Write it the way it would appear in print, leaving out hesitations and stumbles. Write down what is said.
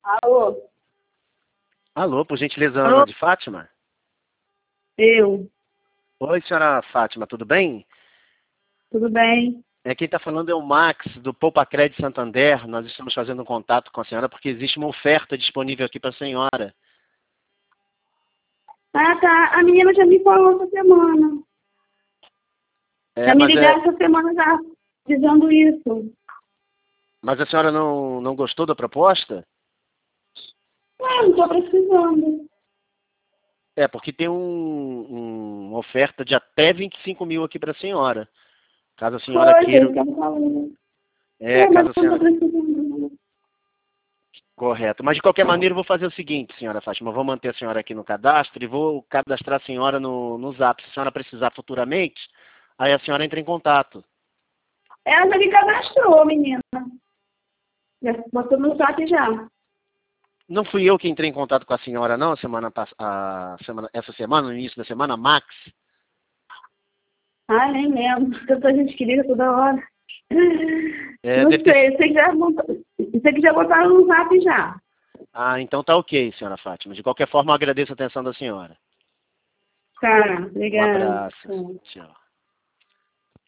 Alô? Alô, por gentileza, Ana Alô? de Fátima? Eu. Oi, senhora Fátima, tudo bem? Tudo bem? Quem está falando é o Max, do Poupa Crédito Santander. Nós estamos fazendo um contato com a senhora porque existe uma oferta disponível aqui para a senhora. Ah, tá. A menina já me falou essa semana. Já me ligaram essa semana já dizendo isso. Mas a senhora não gostou da proposta? Não estou precisando. Porque tem uma oferta de até 25 mil aqui para a senhora. Caso a senhora Foi, queira... isso que eu falei. Mas caso a eu não estou senhora... precisando. Correto. Mas, de qualquer maneira, eu vou fazer o seguinte, senhora Fátima. Eu vou manter a senhora aqui no cadastro e vou cadastrar a senhora no Zap. Se a senhora precisar futuramente, aí a senhora entra em contato. Ela já me cadastrou, menina. Já botou no chat já. Não fui eu que entrei em contato com a senhora, não, essa semana, no início da semana, Max? Ah, nem lembro. Tanta gente que liga toda hora. Não Deve sei, eu sei que já botaram no zap já. Então tá ok, senhora Fátima. De qualquer forma, eu agradeço a atenção da senhora. Tá, Um obrigada. abraço. Tchau.